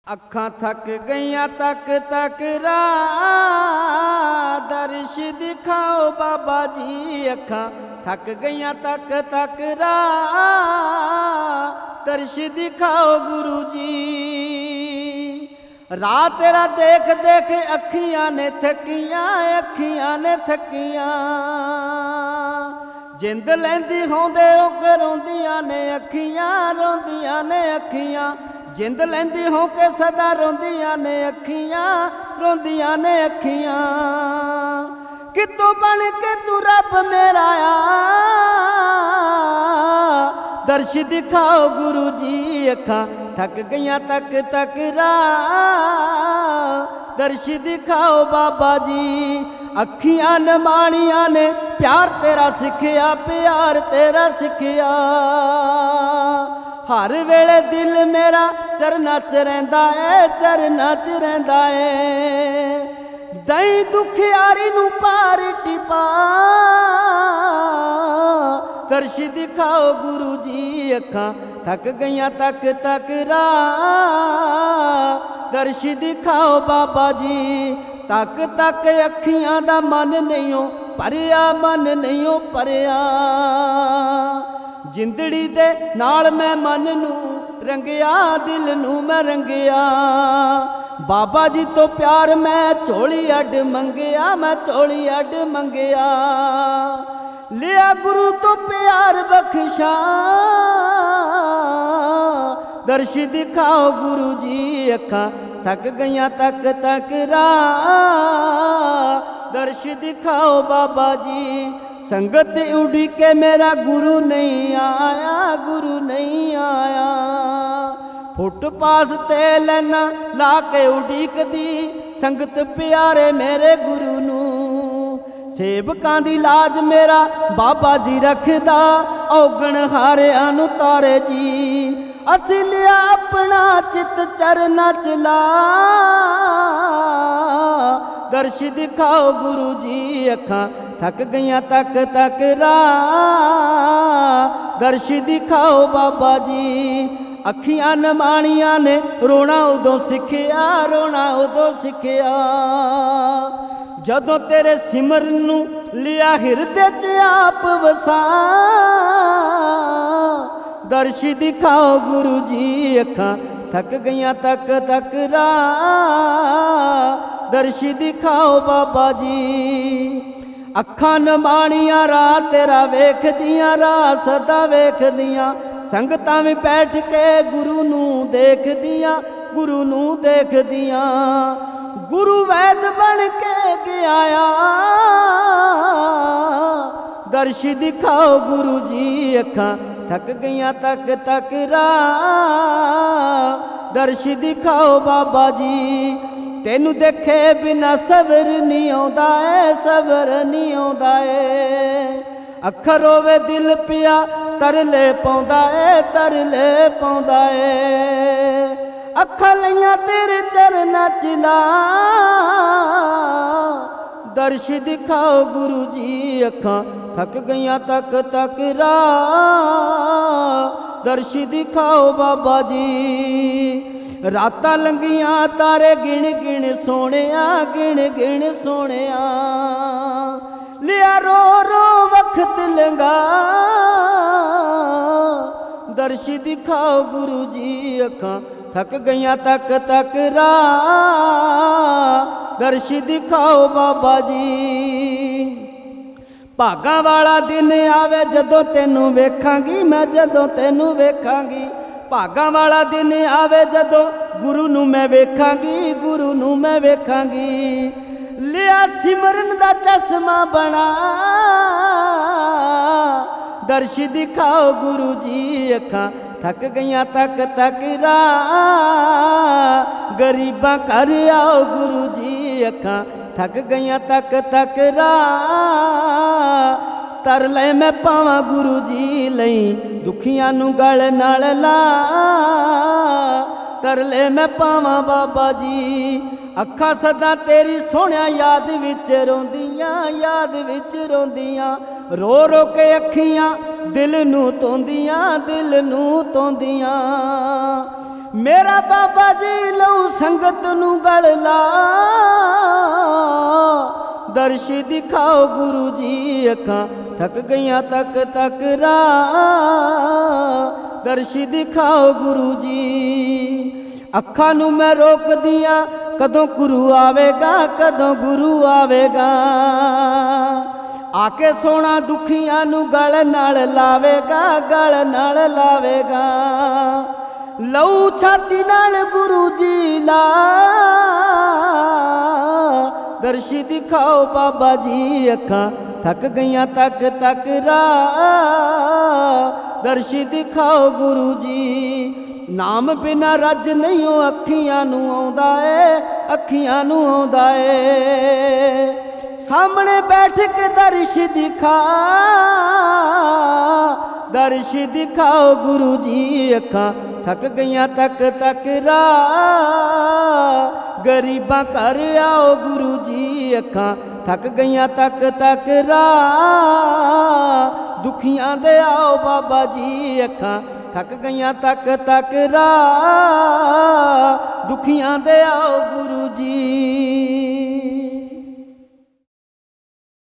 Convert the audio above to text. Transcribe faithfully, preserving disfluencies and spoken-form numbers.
ਅੱਖਾਂ ਥੱਕ ਗਈਆਂ ਤੱਕ ਤੱਕ ਰਾ ਦਰਸ਼ ਦਿਖਾਓ ਬਾਬਾ ਜੀ। ਅੱਖਾਂ ਥੱਕ ਗਈਆਂ ਤੱਕ ਤੱਕ ਰਾ ਦਰਸ਼ ਦਿਖਾਓ ਗੁਰੂ ਜੀ। ਰਾਹ ਤੇਰਾ ਦੇਖ ਦੇਖ ਅੱਖੀਆਂ ਨੇ ਥੱਕੀਆਂ, ਅੱਖੀਆਂ ਨੇ ਥੱਕੀਆਂ। ਜਿੰਦ ਲੈਂਦੀ ਹੋਂਦੇ ਰੁਕ ਰੋਂਦੀਆਂ ਨੇ ਅੱਖੀਆਂ, ਰੋਂਦੀਆਂ ਨੇ ਅੱਖੀਆਂ। ਜਿੰਦ ਲੈਂਦੀ ਹੋ ਕੇ ਸਦਾ ਰੋਂਦੀਆਂ ਨੇ ਅੱਖੀਆਂ, ਰੋਂਦੀਆਂ ਨੇ ਅੱਖੀਆਂ। ਕਿਤੋਂ ਬਣ ਕੇ ਤੂੰ ਰੱਬ ਮੇਰਾ ਆ, ਦਰਸ਼ ਦਿਖਾਓ ਗੁਰੂ ਜੀ। ਅੱਖਾਂ ਥੱਕ ਗਈਆਂ ਤੱਕ ਤੱਕ ਰਾ ਦਰਸ਼ ਦਿਖਾਓ ਬਾਬਾ ਜੀ। ਅੱਖੀਆਂ ਨਮਾਣੀਆਂ ਨੇ ਪਿਆਰ ਤੇਰਾ ਸਿੱਖਿਆ, ਪਿਆਰ ਤੇਰਾ ਸਿੱਖਿਆ। ਹਰ ਵੇਲੇ ਦਿਲ ਮੇਰਾ ਚਰਨਾਂ 'ਚ ਰਹਿੰਦਾ ਏ, ਚਰਨਾਂ 'ਚ ਰਹਿੰਦਾ ਏ। ਦਈ ਦੁਖਿਆਰੀ ਨੂੰ ਪਾਰ ਟਿਪਾ, ਦਰਸ਼ ਦਿਖਾਓ ਗੁਰੂ ਜੀ। ਅੱਖਾਂ ਥੱਕ ਗਈਆਂ ਤੱਕ ਤੱਕ ਰਾ ਦਰਸ਼ ਦਿਖਾਓ ਬਾਬਾ ਜੀ। ਤੱਕ ਤੱਕ ਅੱਖੀਆਂ ਦਾ ਮਨ ਨਹੀਂਓ ਭਰਿਆ, ਮਨ ਨਹੀਂਓ ਭਰਿਆ। ਜਿੰਦੜੀ ਦੇ ਨਾਲ ਮੈਂ ਮਨ ਨੂੰ ਰੰਗਿਆ, ਦਿਲ ਨੂੰ ਮੈਂ ਰੰਗਿਆ। ਬਾਬਾ ਜੀ ਤੋਂ ਪਿਆਰ ਮੈਂ ਝੋਲੀ ਅੱਡ ਮੰਗਿਆ, ਮੈਂ ਝੋਲੀ ਅੱਡ ਮੰਗਿਆ। ਲਿਆ ਗੁਰੂ ਤੋਂ ਪਿਆਰ ਬਖਸ਼ਾ, ਦਰਸ਼ ਦਿਖਾਓ ਗੁਰੂ ਜੀ। ਅੱਖਾਂ ਥੱਕ ਗਈਆਂ ਤੱਕ ਤੱਕ ਰਾ ਦਰਸ਼ ਦਿਖਾਓ ਬਾਬਾ ਜੀ। ਸੰਗਤ ਉਡੀਕੇ ਮੇਰਾ ਗੁਰੂ ਨਹੀਂ ਆਇਆ, ਗੁਰੂ ਨਹੀਂ ਆਇਆ। ਫੁੱਟਪਾਥ ਤੇ ਲੈਣਾ ਲਾ ਕੇ ਉਡੀਕਦੀ ਸੰਗਤ ਪਿਆਰੇ ਮੇਰੇ ਗੁਰੂ ਨੂੰ। ਸੇਵਕਾਂ ਦੀ ਲਾਜ ਮੇਰਾ ਬਾਬਾ ਜੀ ਰੱਖਦਾ, ਔਗਣ ਹਾਰਿਆਂ ਨੂੰ ਤਾਰੇ ਜੀ। ਅਸੀਂ ਲਿਆ ਆਪਣਾ ਚਿੱਤ ਚਰਨਾਂ 'ਚ ਲਾ, ਦਰਸ਼ ਦਿਖਾਓ ਗੁਰੂ ਜੀ। ਅੱਖਾਂ ਥੱਕ ਗਈਆਂ ਤੱਕ ਤੱਕ ਰਾ ਦਰਸ਼ ਦਿਖਾਓ ਬਾਬਾ ਜੀ। ਅੱਖੀਆਂ ਨਮਾਣੀਆਂ ਨੇ ਰੋਣਾ ਉਦੋਂ ਸਿੱਖਿਆ, ਰੋਣਾ ਉਦੋਂ ਸਿੱਖਿਆ। ਜਦੋਂ ਤੇਰੇ ਸਿਮਰਨ ਨੂੰ ਲਿਆ ਹਿਰਦੇ 'ਚ ਆਪ ਵਸਾ, ਦਰਸ਼ ਦਿਖਾਓ ਗੁਰੂ ਜੀ। ਅੱਖਾਂ ਥੱਕ ਗਈਆਂ ਤੱਕ ਤੱਕ ਰਾ ਦਰਸ਼ ਦਿਖਾਓ ਬਾਬਾ ਜੀ। ਅੱਖਾਂ ਨਮਾਣੀਆਂ ਰਾਹ ਤੇਰਾ ਵੇਖਦੀਆਂ, ਰਾਹ ਸਦਾ ਵੇਖਦੀਆਂ। ਸੰਗਤਾਂ ਵੀ ਬੈਠ ਕੇ ਗੁਰੂ ਨੂੰ ਦੇਖਦੀਆਂ, ਗੁਰੂ ਨੂੰ ਦੇਖਦੀਆਂ। ਗੁਰੂ ਵੈਦ ਬਣ ਕੇ ਗਿਆ ਆ, ਦਰਸ਼ ਦਿਖਾਓ ਗੁਰੂ ਜੀ। ਅੱਖਾਂ ਥੱਕ ਗਈਆਂ ਤੱਕ ਤੱਕ ਰਾ ਦਰਸ਼ ਦਿਖਾਓ ਬਾਬਾ ਜੀ। ਤੈਨੂੰ ਦੇਖੇ ਬਿਨਾ ਸਬਰ ਨਹੀਂ ਆਉਂਦਾ ਏ, ਸਬਰ ਨਹੀਂ ਆਉਂਦਾ ਏ। ਅੱਖਰ ਹੋਵੇ ਦਿਲ ਪਿਆ ਤਰਲੇ ਪਾਉਂਦਾ ਏ, ਤਰਲੇ ਪਾਉਂਦਾ ਏ। ਅੱਖਾਂ ਲਈਆਂ ਤੇਰੇ ਚਰਨਾਂ 'ਚ ਲਾ, ਦਰਸ਼ ਦਿਖਾਓ ਗੁਰੂ ਜੀ। ਅੱਖਾਂ ਥੱਕ ਗਈਆਂ ਤੱਕ ਤੱਕ ਰਾ ਦਰਸ਼ ਦਿਖਾਓ ਬਾਬਾ ਜੀ। ਰਾਤਾਂ ਲੰਘੀਆਂ ਤਾਰੇ ਗਿਣ ਗਿਣ ਸੋਹਣਿਆ, ਗਿਣ ਗਿਣ ਸੋਹਣਿਆ। ਲਿਆ ਰੋ ਰੋ ਵਕਤ ਲੰਘਾ, ਦਰਸ਼ ਦਿਖਾਓ ਗੁਰੂ ਜੀ। ਅੱਖਾਂ ਥੱਕ ਗਈਆਂ ਤੱਕ ਤੱਕ ਰਾ ਦਰਸ਼ ਦਿਖਾਓ ਬਾਬਾ ਜੀ। ਭਾਗਾਂ ਵਾਲਾ ਦਿਨ ਆਵੇ ਜਦੋਂ ਤੈਨੂੰ ਵੇਖਾਂਗੀ ਮੈਂ, ਜਦੋਂ ਤੈਨੂੰ ਵੇਖਾਂਗੀ। ਭਾਗਾਂ ਵਾਲਾ ਦਿਨ ਆਵੇ ਜਦੋਂ ਗੁਰੂ ਨੂੰ ਮੈਂ ਵੇਖਾਂਗੀ, ਗੁਰੂ ਨੂੰ ਮੈਂ ਵੇਖਾਂਗੀ। ਲਿਆ ਸਿਮਰਨ ਦਾ ਚਸ਼ਮਾ ਬਣਾ, ਦਰਸ਼ ਦਿਖਾਓ ਗੁਰੂ ਜੀ। ਅੱਖਾਂ ਥੱਕ ਗਈਆਂ ਤੱਕ ਤੱਕ ਰਾ ਗਰੀਬਾਂ ਘਰ ਆਓ ਗੁਰੂ ਜੀ। ਅੱਖਾਂ ਥੱਕ ਗਈਆਂ ਤੱਕ ਤੱਕ ਰਾ ਤਰਲੇ ਮੈਂ ਪਾਵਾਂ ਗੁਰੂ ਜੀ ਲਈ, ਦੁਖੀਆਂ ਨੂੰ ਗਲ ਨਾਲ ਲਾ, ਤਰਲੇ ਮੈਂ ਪਾਵਾਂ ਬਾਬਾ ਜੀ। ਅੱਖਾਂ ਸਦਾ ਤੇਰੀ ਸੋਹਣਿਆ ਯਾਦ ਵਿੱਚ ਰੋਂਦੀਆਂ, ਯਾਦ ਵਿੱਚ ਰੋਂਦੀਆਂ। ਰੋ ਰੋ ਕੇ ਅੱਖੀਆਂ ਦਿਲ ਨੂੰ ਧੋਂਦੀਆਂ, ਦਿਲ ਨੂੰ ਧੋਂਦੀਆਂ। मेरा बाबा जी लऊ संगत नू गल ला, दर्श दिखाओ गुरु जी अखां थक गईयां तक तक रा, दर्श दिखाओ गुरु जी। अखां नू मैं रोक दियां कदों गुरु आवेगा, कदों गुरु आवेगा, आके सोना दुखियां नू गल नाल लावेगा, गल नाल लावेगा। लऊ छाती नाल गुरु जी ला, दर्श दिखाओ बाबा जी अखां थक गईयां तक तक रा, दर्श दिखाओ गुरु जी। नाम बिना रज नहीं हो अखियां नू आउंदा ए, अखियां नू आउंदा ए। सामने बैठ के दर्श दिखा, दर्श दिखाओ गुरु जी अखां थक गईयां तक तक रा, गरीबां घर आओ गुरु जी अखां थक गईयां तक तक रा, दुखियां दे आओ बाबा जी अखां थक गईयां तक तक रा, दुखियां दे आओ गुरु जी।